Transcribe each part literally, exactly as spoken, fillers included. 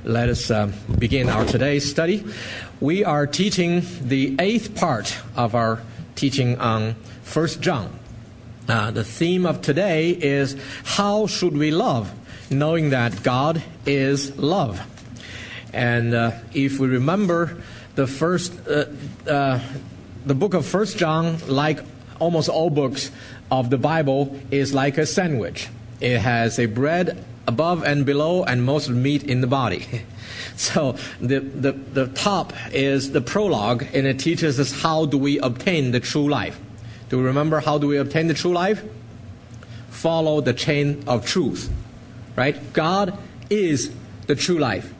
let us um, begin our today's study. We are teaching the eighth part of our teaching on First John. Uh, the theme of today is, how should we love, knowing that God is love? And uh, if we remember, the first, uh, uh, the book of First John, like almost all books of the Bible, is like a sandwich. It has a bread above and below, and most of the meat in the body. So the, the, the top is the prologue, and it teaches us how do we obtain the true life. Do we remember how do we obtain the true life? Follow the chain of truth. Right? God is the true life.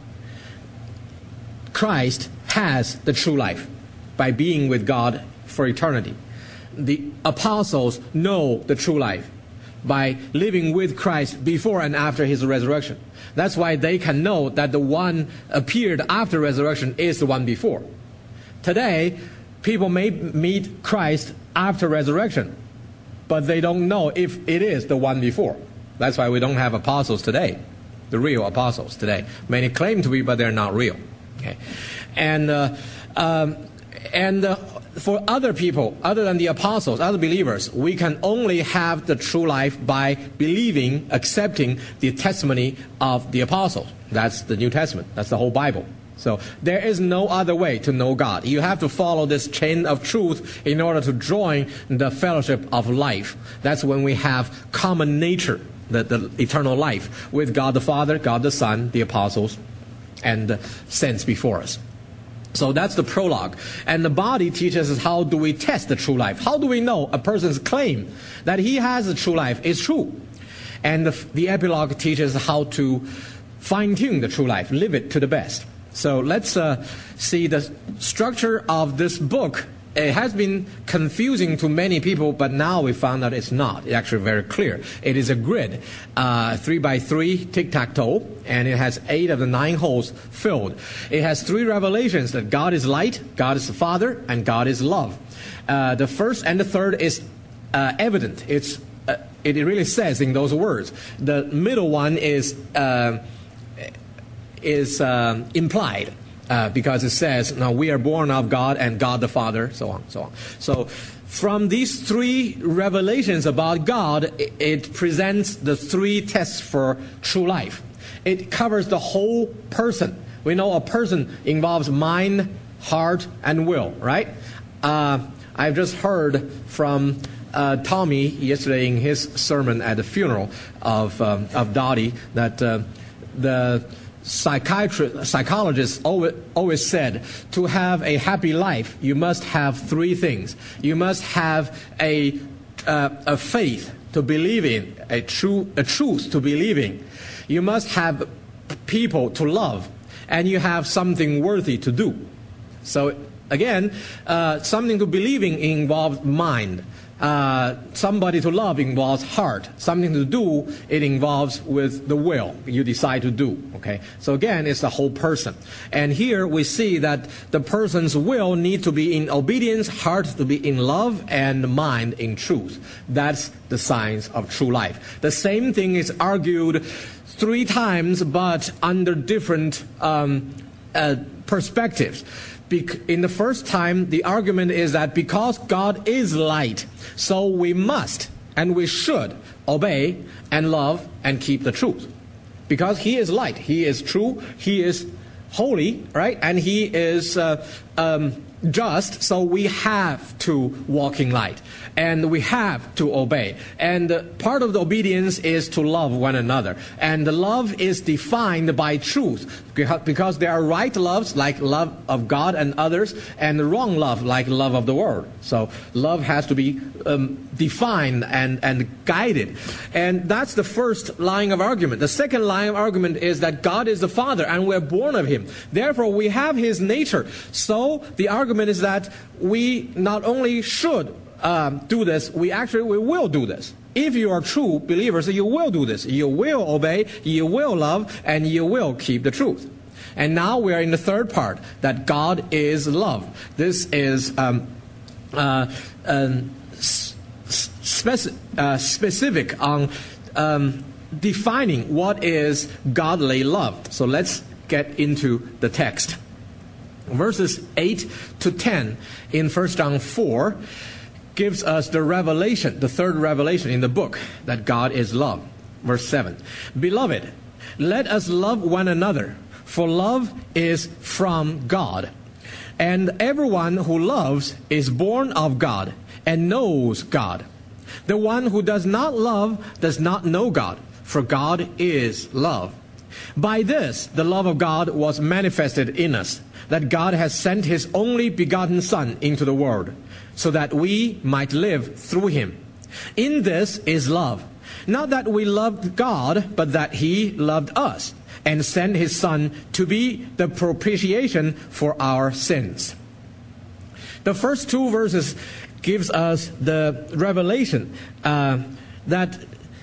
Christ has the true life by being with God for eternity. The apostles know the true life by living with Christ before and after His resurrection. That's why they can know that the one appeared after resurrection is the one before. Today, people may meet Christ after resurrection, but they don't know if it is the one before. That's why we don't have apostles today, the real apostles today. Many claim to be, but they're not real. Okay, and uh, um, and uh, for other people, other than the apostles, other believers, we can only have the true life by believing, accepting the testimony of the apostles. That's the New Testament. That's the whole Bible. So there is no other way to know God. You have to follow this chain of truth in order to join the fellowship of life. That's when we have common nature, the, the eternal life, with God the Father, God the Son, the apostles, and the saints before us. So that's the prologue. And the body teaches us how do we test the true life. How do we know a person's claim that he has a true life is true? And the, the epilogue teaches how to fine-tune the true life, live it to the best. So let's uh, see the structure of this book. It has been confusing to many people, but now we found out it's not. It's actually very clear. It is a grid, uh, three by three, tic-tac-toe, and it has eight of the nine holes filled. It has three revelations that God is light, God is the Father, and God is love. Uh, the first and the third is uh, evident. It's uh, it really says in those words. The middle one is uh, is uh, implied. Uh, because it says, now we are born of God and God the Father, so on, so on. So from these three revelations about God, it, it presents the three tests for true life. It covers the whole person. We know a person involves mind, heart, and will, right? Uh, I've just heard from uh, Tommy yesterday in his sermon at the funeral of, um, of Dottie that uh, the Psychiatrist, psychologists always, always said, to have a happy life, you must have three things. You must have a, uh, a faith to believe in, a, true, a truth to believe in. You must have people to love, and you have something worthy to do. So again, uh, something to believe in involves mind. Uh, somebody to love involves heart. Something to do, it involves with the will. You decide to do. Okay. So again, it's the whole person. And here we see that the person's will need to be in obedience, heart to be in love, and mind in truth. That's the signs of true life. The same thing is argued three times, but under different um, uh, perspectives. In the first time, the argument is that because God is light, so we must and we should obey and love and keep the truth. Because He is light, He is true, He is holy, right? And He is uh, um, just, so we have to walk in light. And we have to obey. And uh, part of the obedience is to love one another. And the love is defined by truth. Because there are right loves, like love of God and others, and wrong love, like love of the world. So love has to be um, defined and, and guided. And that's the first line of argument. The second line of argument is that God is the Father, and we're born of Him. Therefore, we have His nature. So the argument is that we not only should Um, do this, we actually we will do this. If you are true believers, you will do this. You will obey, you will love, and you will keep the truth. And now we are in the third part, that God is love. This is um, uh, um, speci uh, specific on um, defining what is godly love. So let's get into the text. Verses eight to ten in First John four gives us the revelation, the third revelation in the book, that God is love. Verse seven, Beloved, let us love one another, for love is from God. And everyone who loves is born of God and knows God. The one who does not love does not know God, for God is love. By this the love of God was manifested in us, that God has sent His only begotten Son into the world, so that we might live through Him. In this is love, not that we loved God, but that He loved us, and sent His Son to be the propitiation for our sins. The first two verses gives us the revelation uh, that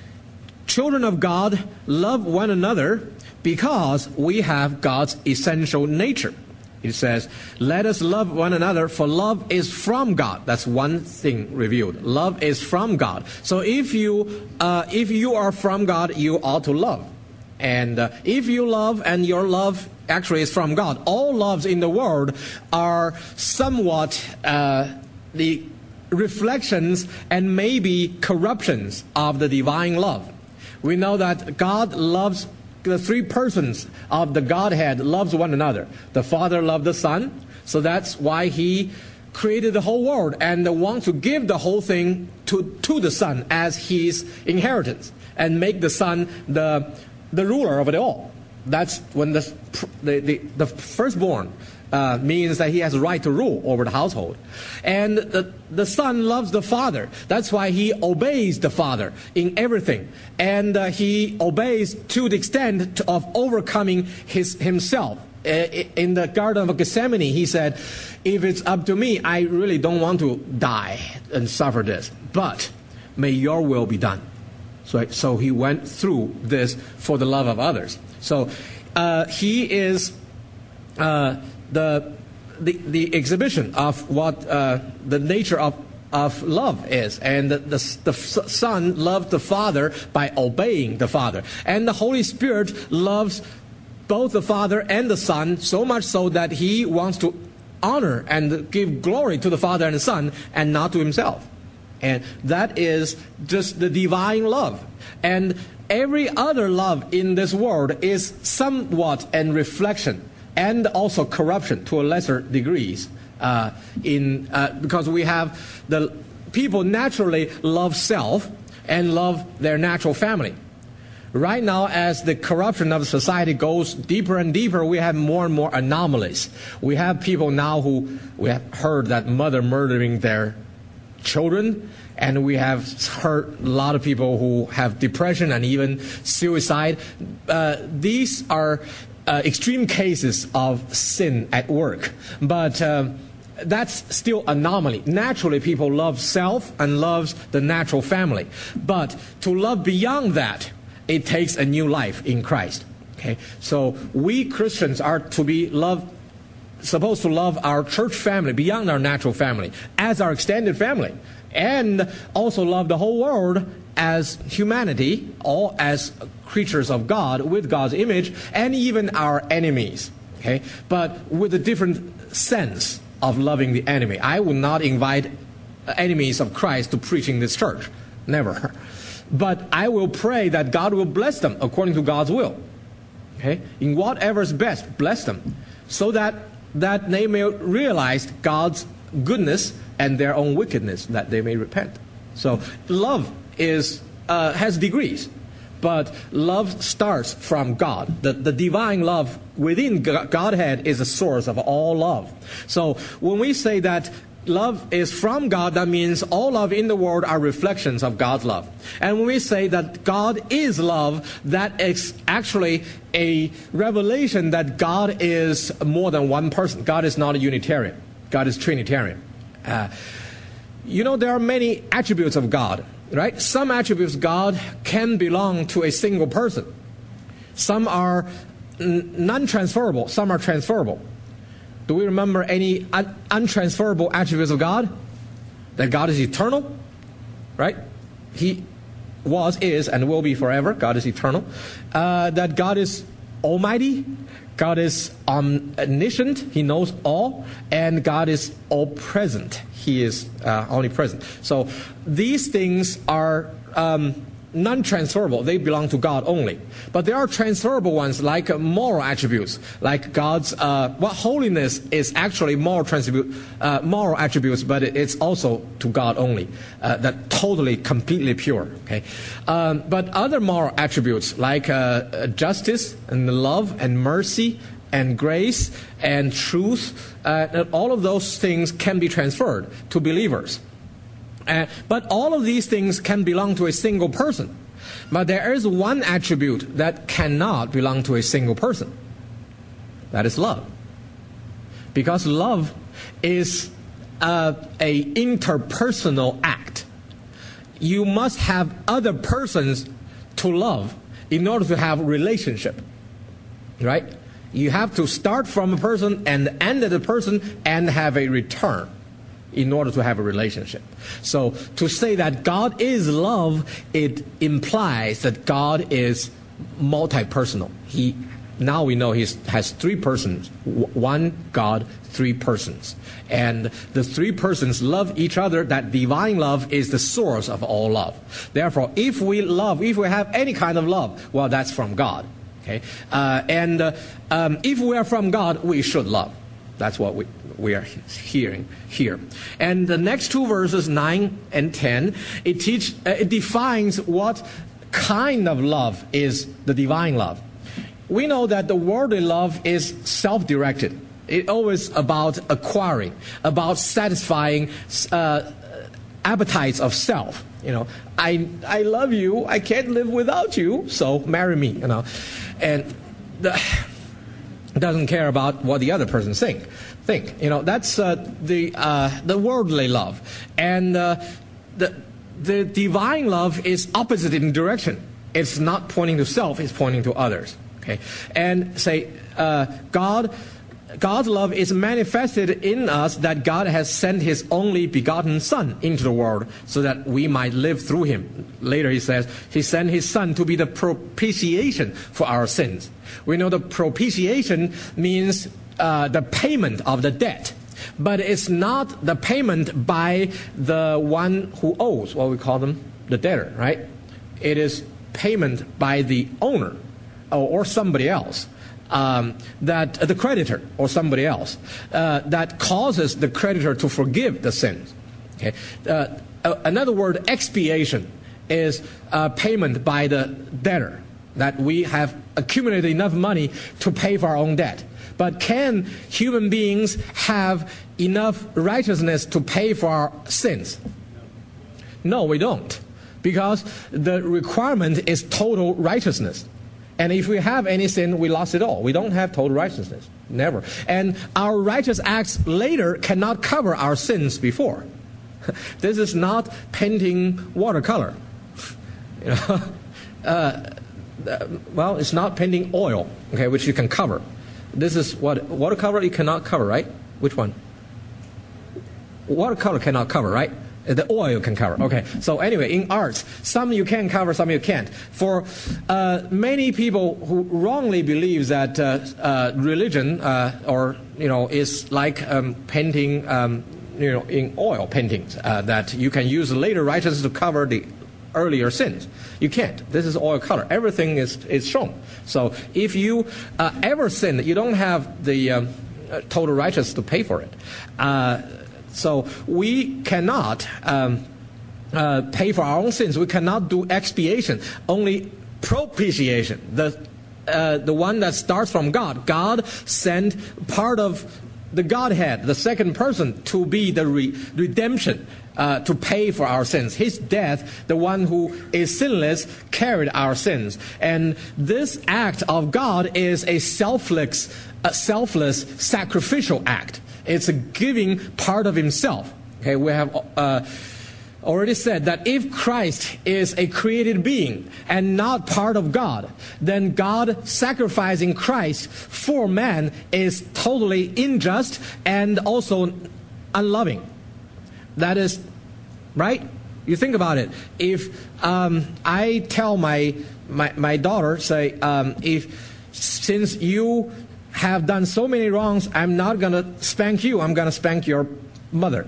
children of God love one another because we have God's essential nature. It says, let us love one another, for love is from God. That's one thing revealed. Love is from God. So if you, uh, if you are from God, you ought to love. And uh, if you love and your love actually is from God, all loves in the world are somewhat uh, the reflections and maybe corruptions of the divine love. We know that God loves, the three persons of the Godhead loves one another. The Father loved the Son, so that's why He created the whole world and wants to give the whole thing to, to the Son as His inheritance, and make the Son the the ruler of it all. That's when the the, the, the firstborn uh, means that he has a right to rule over the household. And the, the Son loves the Father. That's why he obeys the Father in everything. And uh, he obeys to the extent of overcoming his himself. Uh, in the Garden of Gethsemane, he said, if it's up to me, I really don't want to die and suffer this. But may your will be done. So, so he went through this for the love of others. So uh, he is uh, the, the the exhibition of what uh, the nature of, of love is. And the, the, the Son loved the Father by obeying the Father. And the Holy Spirit loves both the Father and the Son, so much so that He wants to honor and give glory to the Father and the Son and not to Himself. And that is just the divine love. And every other love in this world is somewhat a reflection and also corruption to a lesser degrees. Uh, in uh, because we have the people naturally love self and love their natural family. Right now, as the corruption of society goes deeper and deeper, we have more and more anomalies. We have people now who, we have heard that mother murdering their children, and we have heard a lot of people who have depression and even suicide. Uh, these are uh, extreme cases of sin at work, but uh, that's still anomaly. Naturally, people love self and loves the natural family, but to love beyond that, it takes a new life in Christ. Okay, so we Christians are to be loved, supposed to love our church family beyond our natural family as our extended family, and also love the whole world as humanity, all as creatures of God with God's image, and even our enemies. Okay, but with a different sense of loving the enemy. I would not invite enemies of Christ to preach in this church, never. But I will pray that God will bless them according to God's will. Okay, in whatever is best, bless them, so that that they may realize God's goodness and their own wickedness, that they may repent. So love is uh, has degrees, but love starts from God. The, the divine love within Godhead is the source of all love. So when we say that love is from God, that means all love in the world are reflections of God's love. And when we say that God is love, that is actually a revelation that God is more than one person. God is not a Unitarian. God is Trinitarian. Uh, you know, there are many attributes of God, right? Some attributes of God can belong to a single person. Some are non-transferable. Some are transferable. Do we remember any un untransferable attributes of God? That God is eternal, right? He was, is, and will be forever. God is eternal. Uh, that God is almighty, God is omniscient, He knows all, and God is all-present. He is uh, omnipresent. So these things are um, non-transferable. They belong to God only. But there are transferable ones, like uh, moral attributes, like God's, uh, well, holiness is actually moral attribute, uh, moral attributes, but it, it's also to God only. Uh, that totally, completely pure. Okay, um, but other moral attributes like uh, justice and love and mercy and grace and truth, uh, and all of those things can be transferred to believers. Uh, but all of these things can belong to a single person. But there is one attribute that cannot belong to a single person. That is love. Because love is uh, a interpersonal act. You must have other persons to love in order to have relationship. Right? You have to start from a person and end at a person and have a return in order to have a relationship. So to say that God is love, it implies that God is multi-personal. He, now we know He has three persons. One God, three persons. And the three persons love each other. That divine love is the source of all love. Therefore, if we love, if we have any kind of love, well, that's from God. Okay, uh, and uh, um, if we are from God, we should love. That's what we, we are hearing here. And the next two verses, nine and ten, it teach, uh, it defines what kind of love is the divine love. We know that the worldly love is self-directed. It's always about acquiring, about satisfying uh, appetites of self. You know, I I love you. I can't live without you. So marry me. You know, and the, doesn't care about what the other person think. Think. You know, that's uh, the uh, the worldly love, and uh, the the divine love is opposite in direction. It's not pointing to self. It's pointing to others. Okay, and say uh, God. God's love is manifested in us that God has sent His only begotten Son into the world so that we might live through Him. Later He says, He sent His Son to be the propitiation for our sins. We know the propitiation means uh, the payment of the debt. But it's not the payment by the one who owes, what we call them, the debtor, right? It is payment by the owner or, or somebody else. Um, that uh, the creditor or somebody else uh, that causes the creditor to forgive the sins. Okay. Uh, uh, another word, expiation, is uh, payment by the debtor, that we have accumulated enough money to pay for our own debt. But can human beings have enough righteousness to pay for our sins? No, we don't, because the requirement is total righteousness. And if we have any sin, we lost it all. We don't have total righteousness. Never. And our righteous acts later cannot cover our sins before. This is not painting watercolor. You know? uh, well, it's not painting oil, okay, which you can cover. This is what watercolor you cannot cover, right? Which one? Watercolor cannot cover, right? The oil can cover. Okay. So anyway, in arts, some you can cover, some you can't. For uh, many people who wrongly believe that uh, uh, religion, uh, or you know, is like um, painting, um, you know, in oil paintings, uh, that you can use later righteousness to cover the earlier sins. You can't. This is oil color. Everything is is shown. So if you uh, ever sin, you don't have the um, total righteousness to pay for it. Uh, So we cannot um, uh, pay for our own sins. We cannot do expiation. Only propitiation, the uh, the one that starts from God. God sent part of the Godhead, the second person, to be the re- redemption, uh, to pay for our sins. His death, the one who is sinless, carried our sins. And this act of God is a selfless, a selfless sacrificial act. It's a giving part of Himself. Okay, we have uh, already said that if Christ is a created being and not part of God, then God sacrificing Christ for man is totally unjust and also unloving. That is, right? You think about it. If um, I tell my, my, my daughter, say, um, if since you have done so many wrongs, I'm not going to spank you. I'm going to spank your mother.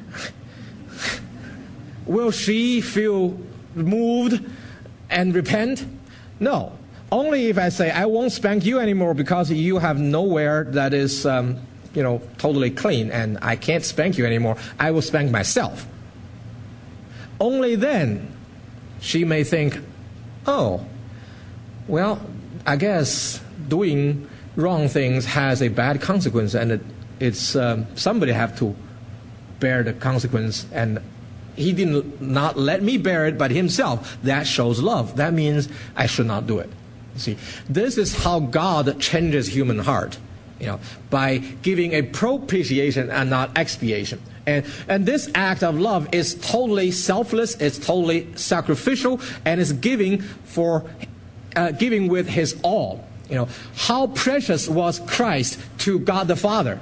Will she feel moved and repent? No. Only if I say, I won't spank you anymore because you have nowhere that is, um, you know, totally clean, and I can't spank you anymore. I will spank myself. Only then she may think, oh, well, I guess doing wrong things has a bad consequence, and it, it's um, somebody have to bear the consequence, and he didn't not let me bear it, but himself. That shows love. That means I should not do it. See, this is how God changes human heart, you know, by giving a propitiation and not expiation. And and this act of love is totally selfless, it's totally sacrificial, and is giving for uh, giving with his all. You know, how precious was Christ to God the Father?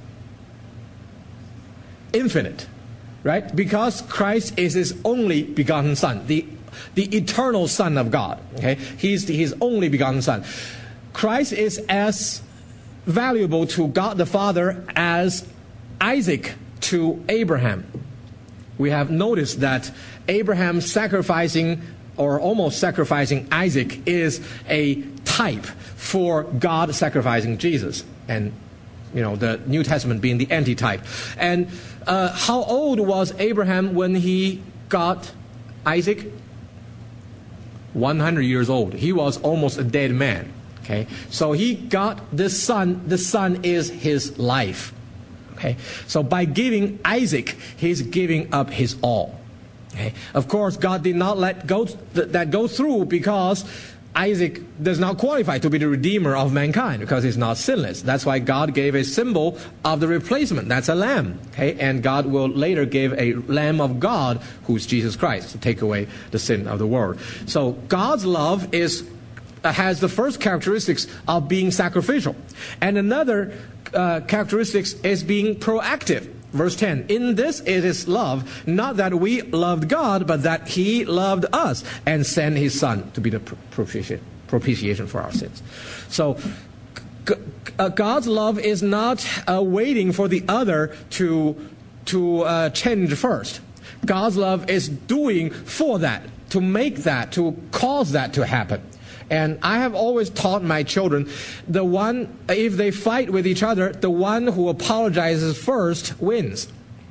Infinite, right? Because Christ is his only begotten Son, the the eternal Son of God. Okay, he's the, his only begotten Son. Christ is as valuable to God the Father as Isaac to Abraham. We have noticed that Abraham sacrificing or almost sacrificing Isaac is a type for God sacrificing Jesus, and you know, the New Testament being the antitype. And uh, how old was Abraham when he got Isaac? one hundred years old. He was almost a dead man. Okay, so he got this son. The son is his life. Okay, so by giving Isaac, he's giving up his all. Okay, of course, God did not let go th- that go through because Isaac does not qualify to be the redeemer of mankind because he's not sinless. That's why God gave a symbol of the replacement. That's a lamb. Okay, and God will later give a Lamb of God, who's Jesus Christ, to take away the sin of the world. So God's love is uh, has the first characteristics of being sacrificial, and another uh, characteristics is being proactive. Verse ten, in this it is love, not that we loved God, but that he loved us and sent his Son to be the propitiation, propitiation for our sins. So g- uh, God's love is not uh, waiting for the other to, to uh, change first. God's love is doing for that, to make that, to cause that to happen. And I have always taught my children, the one, if they fight with each other, the one who apologizes first wins.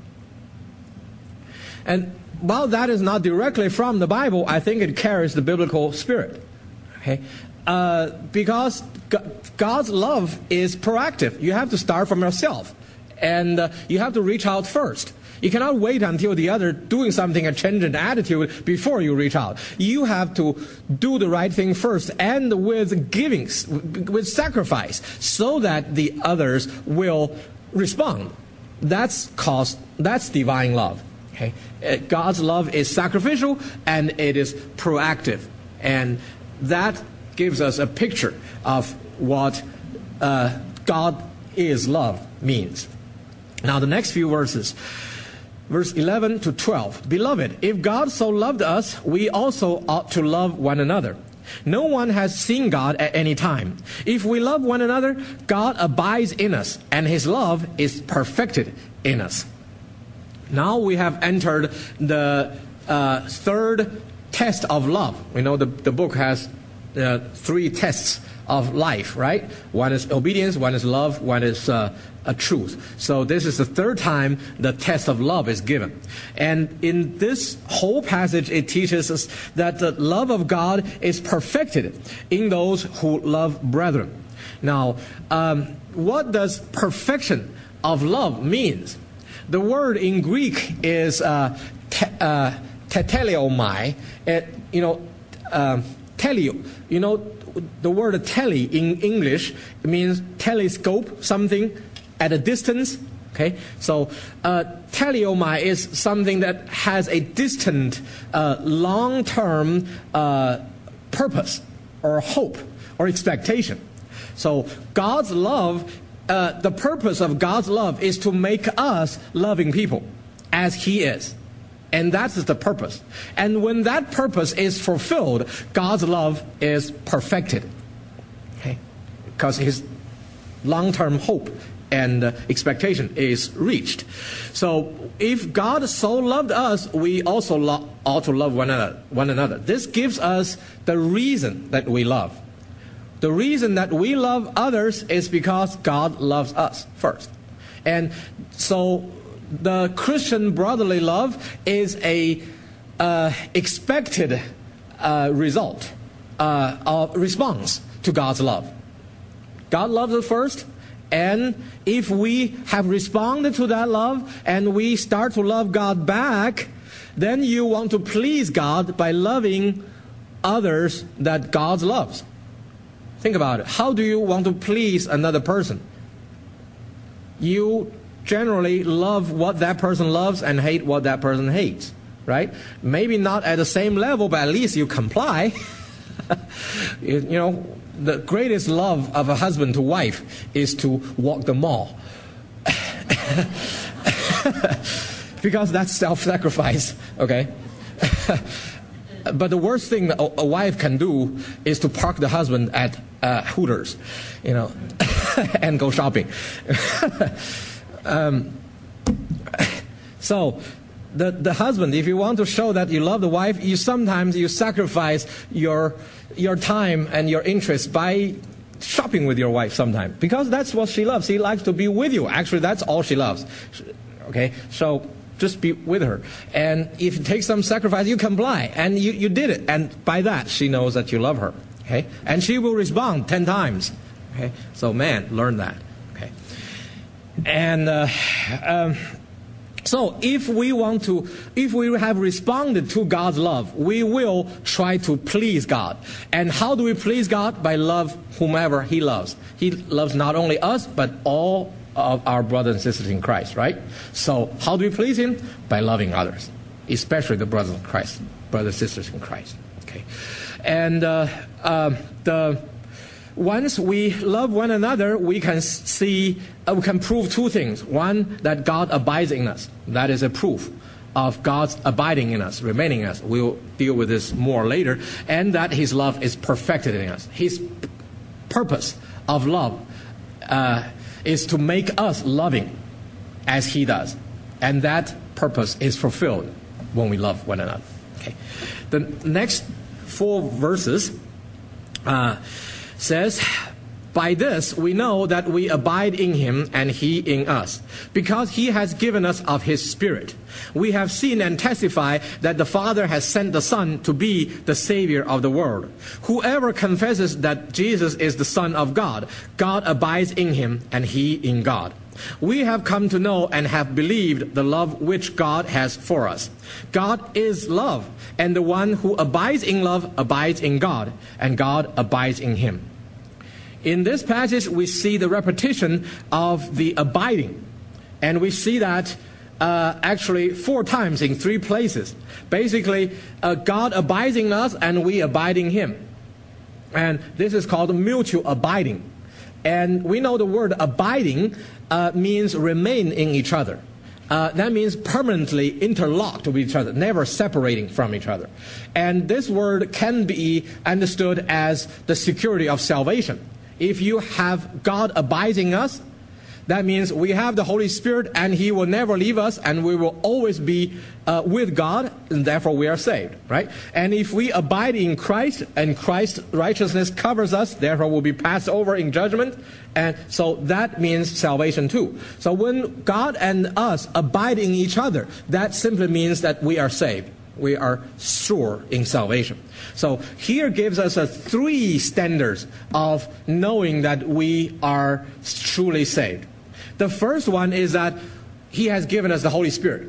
And while that is not directly from the Bible, I think it carries the biblical spirit. Okay, uh, because God's love is proactive. You have to start from yourself, and uh, you have to reach out first. You cannot wait until the other doing something, a change in attitude, before you reach out. You have to do the right thing first, and with giving, with sacrifice, so that the others will respond. That's cause, that's divine love. Okay, God's love is sacrificial and it is proactive, and that gives us a picture of what uh, God is love means. Now, the next few verses. Verse eleven to twelve. Beloved, if God so loved us, we also ought to love one another. No one has seen God at any time. If we love one another, God abides in us, and his love is perfected in us. Now we have entered the uh, third test of love. We know the, the book has uh, three tests of life, right? One is obedience, one is love, one is uh, a truth. So this is the third time the test of love is given. And in this whole passage, it teaches us that the love of God is perfected in those who love brethren. Now, um, what does perfection of love means? The word in Greek is uh, te, uh, teteleomai. It, you know, uh, teleo. You know, the word tele in English means telescope, something at a distance. Okay, so uh, teleomai is something that has a distant, uh, long-term uh, purpose or hope or expectation. So God's love, uh, the purpose of God's love is to make us loving people as He is. And that is the purpose. And when that purpose is fulfilled, God's love is perfected. Okay? because his long-term hope and uh, expectation is reached. So if God so loved us, we also lo- ought to love one another, one another. This gives us the reason that we love. The reason that we love others is because God loves us first. And so the Christian brotherly love is a uh, expected uh, result, uh, of response to God's love. God loves us first, and if we have responded to that love and we start to love God back, then you want to please God by loving others that God loves. Think about it. How do you want to please another person? You generally love what that person loves and hate what that person hates, right? Maybe not at the same level, but at least you comply. you, you know, the greatest love of a husband to wife is to walk the mall. Because that's self-sacrifice, okay? But the worst thing a, a wife can do is to park the husband at uh, Hooters, you know, and go shopping. um, so, the the husband, if you want to show that you love the wife, you sometimes you sacrifice your your time and your interest by shopping with your wife sometimes, because that's what she loves. She likes to be with you. Actually, that's all she loves. Okay, so just be with her. And if it takes some sacrifice, you comply. And you, you did it. And by that, she knows that you love her. Okay? And she will respond ten times. Okay? So, man, learn that. Okay? And uh, um, so if we want to, if we have responded to God's love, we will try to please God. And how do we please God? By love whomever He loves. He loves not only us, but all of our brothers and sisters in Christ, right? So how do we please Him? By loving others, especially the brothers in Christ, brothers and sisters in Christ. Okay, and uh, uh, the once we love one another, we can see, uh, we can prove two things. One, that God abides in us. That is a proof of God's abiding in us, remaining in us. We'll deal with this more later. And that His love is perfected in us. His p- purpose of love uh, is to make us loving as He does. And that purpose is fulfilled when we love one another. Okay. The next four verses uh, says, "By this we know that we abide in Him and He in us, because He has given us of His Spirit. We have seen and testify that the Father has sent the Son to be the Savior of the world. Whoever confesses that Jesus is the Son of God, God abides in Him and He in God. We have come to know and have believed the love which God has for us. God is love, and the one who abides in love abides in God, and God abides in him." In this passage, we see the repetition of the abiding. And we see that uh, actually four times in three places. Basically, uh, God abides in us and we abide in Him. And this is called mutual abiding. And we know the word abiding uh, means remain in each other. Uh, that means permanently interlocked with each other, never separating from each other. And this word can be understood as the security of salvation. If you have God abiding in us, that means we have the Holy Spirit and He will never leave us and we will always be uh, with God, and therefore we are saved, right? And if we abide in Christ and Christ's righteousness covers us, therefore we'll be passed over in judgment. And so that means salvation too. So when God and us abide in each other, that simply means that we are saved. We are sure in salvation. So here gives us a three standards of knowing that we are truly saved. The first one is that He has given us the Holy Spirit.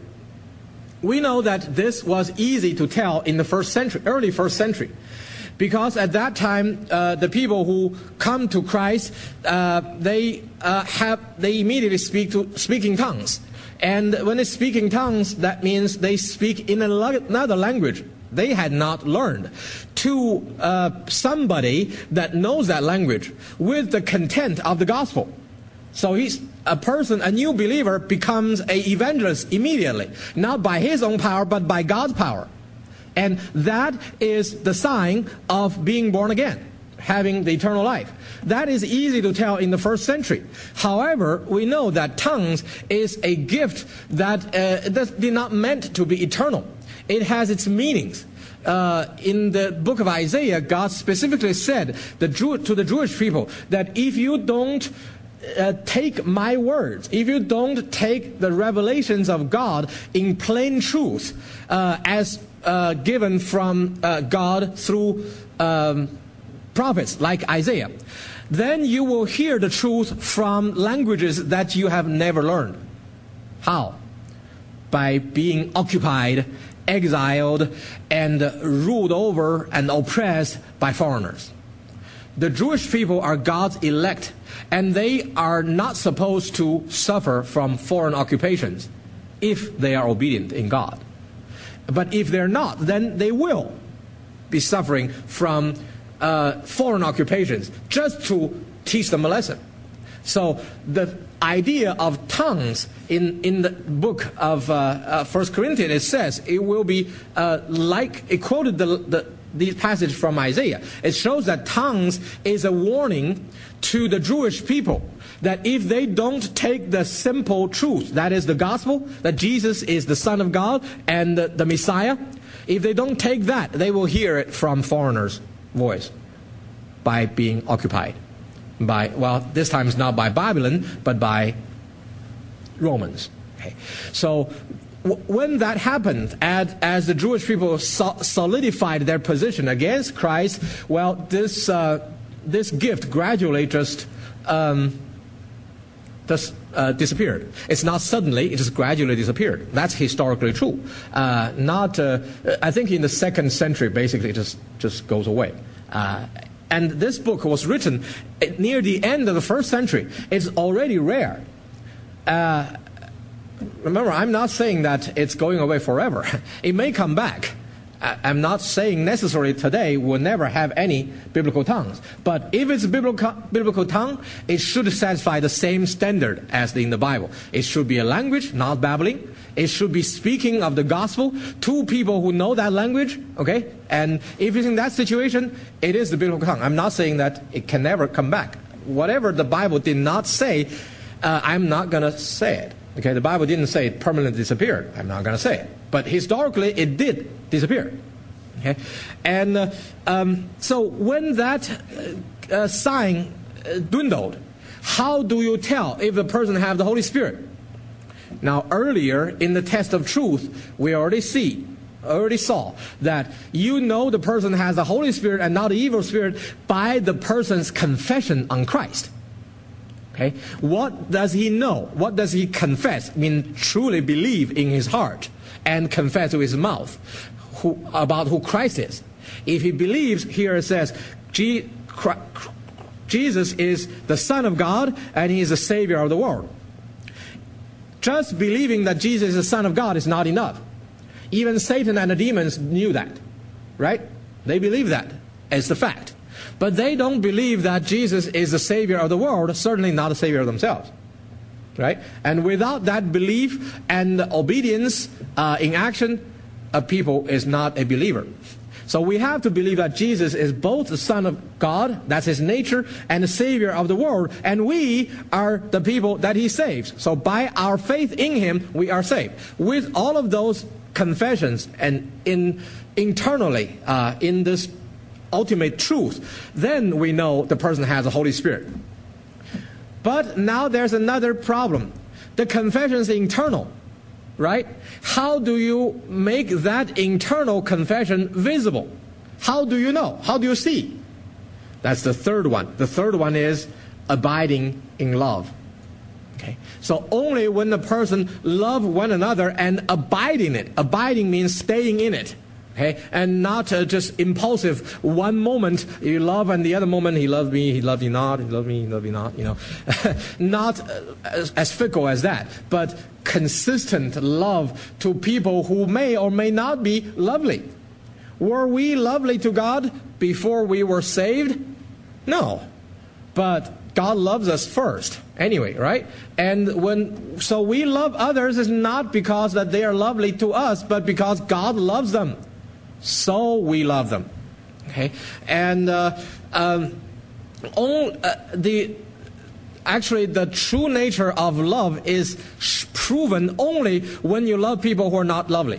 We know that this was easy to tell in the first century, early first century, because at that time uh, the people who come to Christ, uh, they uh, have they immediately speak to speak in tongues. And when they speak in tongues, that means they speak in another language they had not learned to uh, somebody that knows that language with the content of the gospel. So he's a person, a new believer becomes an evangelist immediately, not by his own power, but by God's power. And that is the sign of being born again. having the eternal life. That is easy to tell in the first century. However, we know that tongues is a gift that uh, that did not meant to be eternal. It has its meanings. Uh, in the book of Isaiah, God specifically said the Jew, to the Jewish people that if you don't uh, take my words, if you don't take the revelations of God in plain truth uh, as uh, given from uh, God through um, prophets like Isaiah, then you will hear the truth from languages that you have never learned. How? By being occupied, exiled, and ruled over and oppressed by foreigners. The Jewish people are God's elect, and they are not supposed to suffer from foreign occupations if they are obedient in God. But if they're not, then they will be suffering from uh, foreign occupations just to teach them a lesson. So the idea of tongues in, in the book of uh, uh, First Corinthians, it says it will be uh, like, it quoted the, the, the passage from Isaiah. It shows that tongues is a warning to the Jewish people that if they don't take the simple truth, that is the gospel, that Jesus is the Son of God and the, the Messiah, if they don't take that, they will hear it from foreigners' voice by being occupied. By, well, this time it's not by Babylon, but by Romans. Okay. So w when that happened, as, as the Jewish people so solidified their position against Christ, well, this, uh, this gift gradually just, um, just uh, disappeared. It's not suddenly, it just gradually disappeared. That's historically true. Uh, not, uh, I think in the second century, basically, it just, just goes away. Uh, And this book was written near the end of the first century. It's already rare. Uh, remember, I'm not saying that it's going away forever. It may come back. I'm not saying necessarily today we'll never have any biblical tongues. But if it's a biblical, biblical tongue, it should satisfy the same standard as in the Bible. It should be a language, not babbling. It should be speaking of the gospel to people who know that language, okay? And if it's in that situation, it is the biblical tongue. I'm not saying that it can never come back. Whatever the Bible did not say, uh, I'm not going to say it. Okay, the Bible didn't say it permanently disappeared. I'm not going to say it. But historically, it did disappear. Okay? And uh, um, so when that uh, uh, sign uh, dwindled, how do you tell if the person has the Holy Spirit? Now, earlier in the test of truth, we already see, already saw that you know the person has the Holy Spirit and not the evil spirit by the person's confession on Christ. Okay, what does he know? What does he confess? I mean, truly believe in his heart and confess with his mouth who, about who Christ is. If he believes, here it says, Jesus is the Son of God and he is the Savior of the world. Just believing that Jesus is the Son of God is not enough. Even Satan and the demons knew that, right? They believe that as the fact. But they don't believe that Jesus is the Savior of the world, certainly not the Savior of themselves, right? And without that belief and obedience uh, in action, a people is not a believer. So we have to believe that Jesus is both the Son of God, that's his nature, and the Savior of the world, and we are the people that he saves. So by our faith in him, we are saved. With all of those confessions and in internally uh, in this ultimate truth, then we know the person has the Holy Spirit. But now there's another problem. The confession is internal, right? How do you make that internal confession visible? How do you know? How do you see? That's the third one. The third one is abiding in love. Okay? So only when the person loves one another and abide in it. Abiding means staying in it. Okay? And not uh, just impulsive. One moment you love and the other moment he loved me, he loved you not, he loved me, he loved you not. You know, not uh, as, as fickle as that, but consistent love to people who may or may not be lovely. Were we lovely to God before we were saved? No. But God loves us first anyway, right? And when so we love others is not because that they are lovely to us, but because God loves them. So we love them. Okay, and uh, um, all, uh, the actually the true nature of love is proven only when you love people who are not lovely.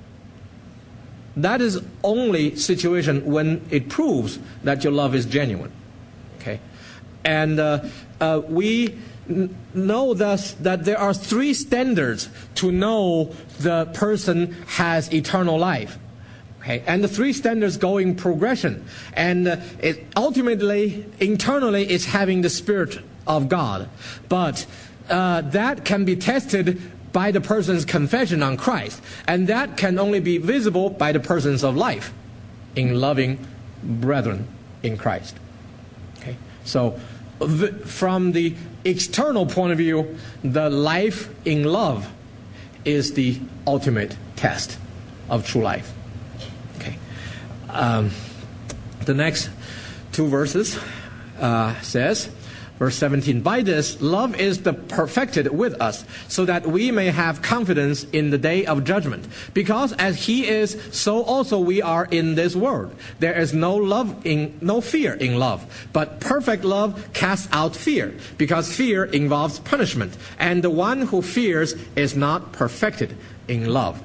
That is only situation when it proves that your love is genuine. Okay, and uh, uh, we n- know thus that there are three standards to know the person has eternal life. Okay, and the three standards go in progression, and uh, it ultimately, internally, it's having the Spirit of God, but uh, that can be tested by the person's confession on Christ, and that can only be visible by the person's of life in loving brethren in Christ. Okay, so the, from the external point of view, the life in love is the ultimate test of true life. Okay, um, the next two verses uh, says. Verse seventeen, by this, love is the perfected with us, so that we may have confidence in the day of judgment. Because as he is, so also we are in this world. There is no love in, no fear in love, but perfect love casts out fear, because fear involves punishment, and the one who fears is not perfected in love.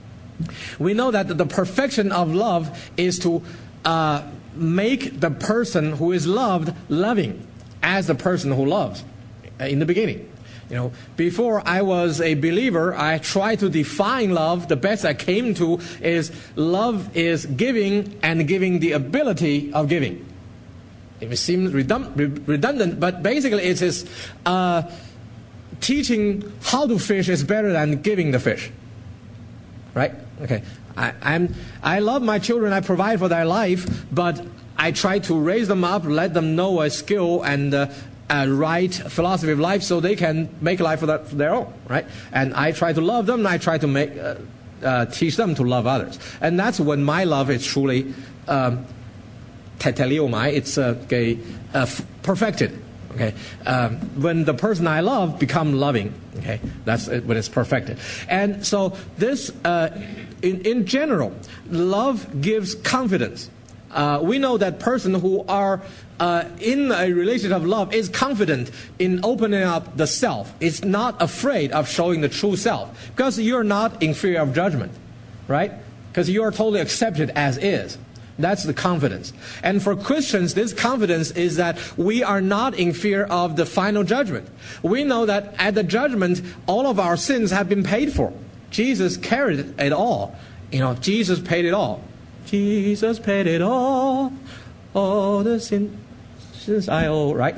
We know that the perfection of love is to uh, make the person who is loved loving as the person who loves in the beginning. You know, before I was a believer, I tried to define love. The best I came to is love is giving and giving the ability of giving. It seems redundant, but basically it is uh, teaching how to fish is better than giving the fish. Right? Okay. I, I'm, I love my children. I provide for their life, but I try to raise them up, let them know a skill and uh, a right philosophy of life so they can make life for, that, for their own, right? And I try to love them, and I try to make, uh, uh, teach them to love others. And that's when my love is truly um, teteliomai, it's uh, okay, uh, perfected. Okay, um, when the person I love become loving, okay, that's it, when it's perfected. And so this, uh, in, in general, love gives confidence. Uh, we know that person who are uh, in a relationship of love is confident in opening up the self. It's not afraid of showing the true self, because you're not in fear of judgment, right? Because you are totally accepted as is. That's the confidence. And for Christians, this confidence is that we are not in fear of the final judgment. We know that at the judgment, all of our sins have been paid for. Jesus carried it all. You know, Jesus paid it all. Jesus paid it all, all the sin, sins I owe, right?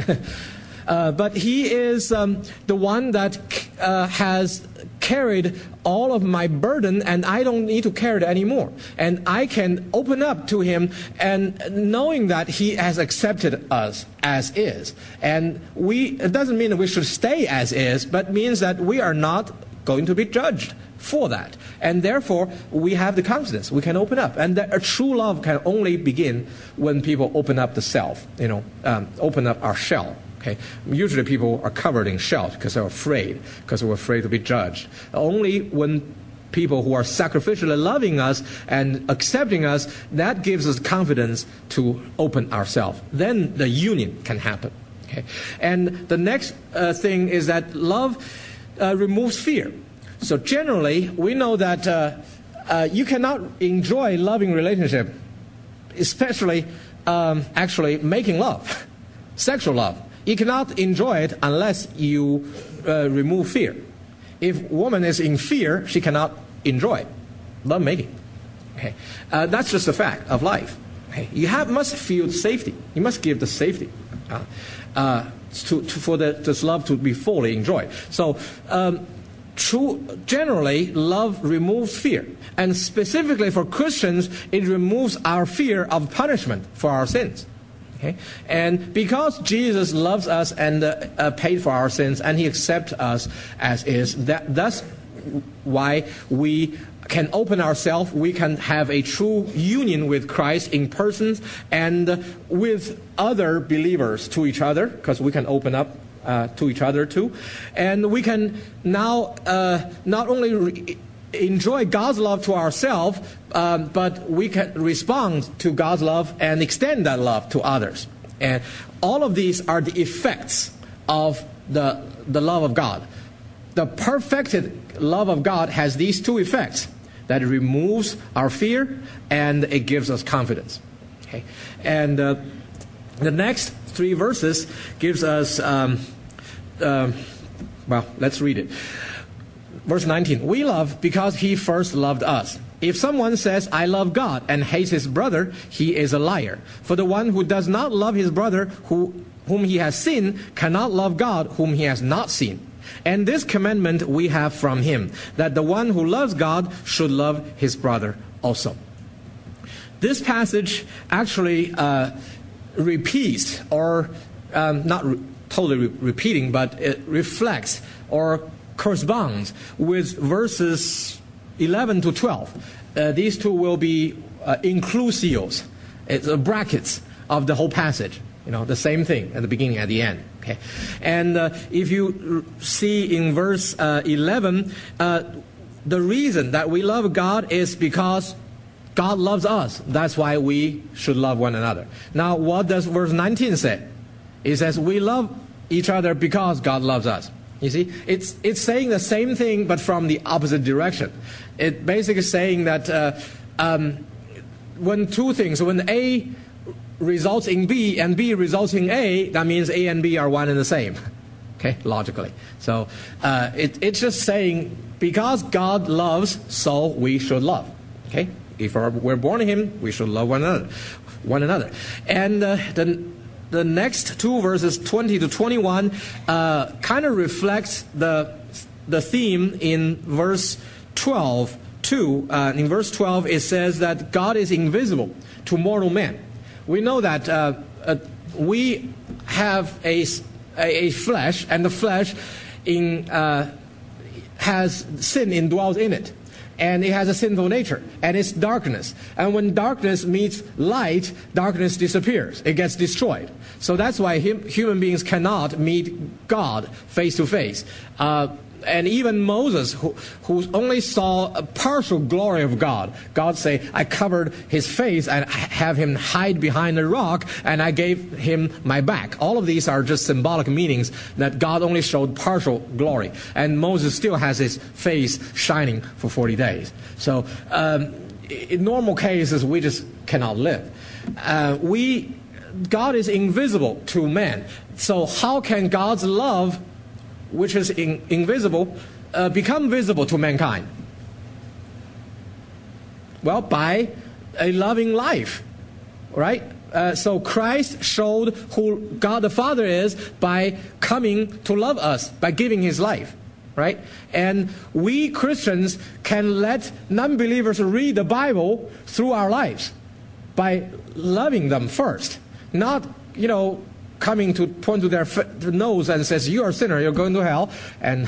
uh, but he is um, the one that uh, has carried all of my burden, and I don't need to carry it anymore. And I can open up to him, and knowing that he has accepted us as is. And we, it doesn't mean that we should stay as is, but means that we are not going to be judged for that. And therefore, we have the confidence. We can open up. And that a true love can only begin when people open up the self, you know, um, open up our shell. Okay. Usually people are covered in shell because they're afraid, because they're afraid to be judged. Only when people who are sacrificially loving us and accepting us, that gives us confidence to open ourselves. Then the union can happen. Okay. And the next uh, thing is that love uh, removes fear. So generally, we know that uh, uh, you cannot enjoy loving relationship, especially um, actually making love, sexual love. You cannot enjoy it unless you uh, remove fear. If woman is in fear, she cannot enjoy love making. Okay, uh, that's just a fact of life. Okay, you have must feel safety. You must give the safety uh, uh, to, to for the, this love to be fully enjoyed. So. Um, True, generally, love removes fear. And specifically for Christians, it removes our fear of punishment for our sins. Okay? And because Jesus loves us and uh, uh, paid for our sins, and he accepts us as is, that, that's why we can open ourselves, we can have a true union with Christ in persons and with other believers to each other, because we can open up Uh, to each other too, and we can now uh, not only re enjoy God's love to ourselves, um, but we can respond to God's love and extend that love to others. And all of these are the effects of the, the love of God. The perfected love of God has these two effects, that it removes our fear and it gives us confidence. Okay? And uh, the next three verses gives us, um, um, well, let's read it. Verse nineteen, we love because he first loved us. If someone says, I love God, and hates his brother, he is a liar. For the one who does not love his brother who, whom he has seen cannot love God whom he has not seen. And this commandment we have from him, that the one who loves God should love his brother also. This passage actually uh, repeats, or um, not re- totally re- repeating, but it reflects or corresponds with verses eleven to twelve. Uh, these two will be uh, inclusios, it's uh, brackets of the whole passage. You know, the same thing at the beginning, at the end. Okay, and uh, if you see in verse uh, eleven, uh, the reason that we love God is because God loves us. That's why we should love one another. Now, what does verse nineteen say? It says we love each other because God loves us. You see, it's it's saying the same thing, but from the opposite direction. It basically saying that uh, um, when two things, when A results in B and B results in A, that means A and B are one and the same. Okay, logically. So uh, it, it's just saying because God loves, so we should love. Okay, if we're born in Him, we should love one another, one another. And uh, the the next two verses, twenty to twenty-one, uh, kind of reflects the the theme in verse twelve too. Uh, in verse twelve, it says that God is invisible to mortal men. We know that uh, uh, we have a, a flesh, and the flesh in, uh, has sin indwells in it. And it has a sinful nature, and it's darkness. And when darkness meets light, darkness disappears. It gets destroyed. So that's why him, human beings cannot meet God face to face. Uh, And even Moses, who, who only saw a partial glory of God, God say, I covered his face and have him hide behind a rock, and I gave him my back. All of these are just symbolic meanings that God only showed partial glory. And Moses still has his face shining for forty days. So um, in normal cases, we just cannot live. Uh, we, God is invisible to man. So how can God's love, which is in, invisible, uh, become visible to mankind? Well, by a loving life, right? Uh, so Christ showed who God the Father is by coming to love us, by giving His life, right? And we Christians can let non-believers read the Bible through our lives by loving them first, not, you know, coming to point to their f- nose and says, you are a sinner, you're going to hell. And,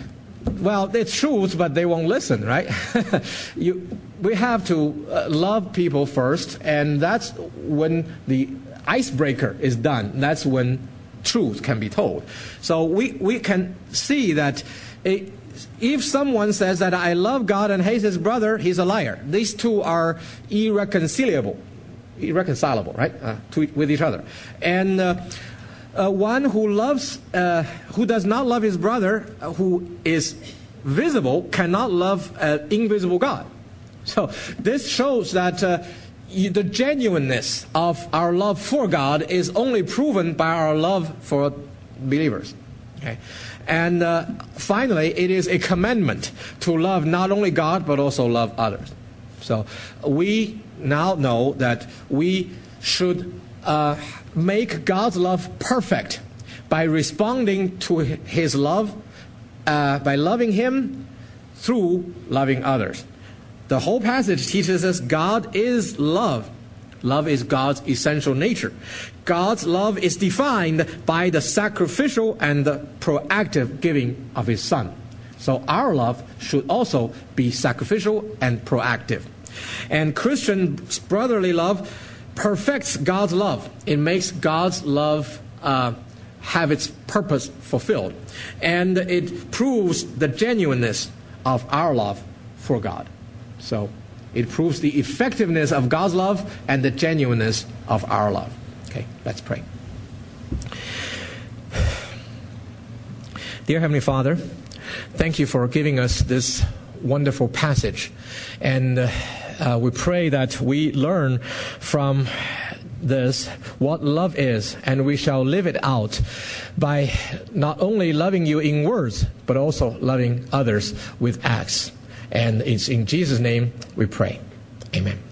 well, it's truth, but they won't listen, right? you, we have to uh, love people first, and that's when the icebreaker is done. That's when truth can be told. So we, we can see that it, if someone says that I love God and hates his brother, he's a liar. These two are irreconcilable. irreconcilable, right, uh, to, with each other. And uh, uh, one who loves, uh, who does not love his brother, uh, who is visible, cannot love an invisible God. So this shows that uh, the genuineness of our love for God is only proven by our love for believers. Okay. And uh, finally, it is a commandment to love not only God, but also love others. So we now know that we should uh, make God's love perfect by responding to His love, uh, by loving Him through loving others. The whole passage teaches us God is love. Love is God's essential nature. God's love is defined by the sacrificial and the proactive giving of His Son. So our love should also be sacrificial and proactive. And Christian brotherly love perfects God's love. It makes God's love uh, have its purpose fulfilled. And it proves the genuineness of our love for God. So it proves the effectiveness of God's love and the genuineness of our love. Okay, let's pray. Dear Heavenly Father, thank you for giving us this wonderful passage. And uh, uh, we pray that we learn from this what love is, and we shall live it out by not only loving you in words, but also loving others with acts. And it's in Jesus' name we pray. Amen.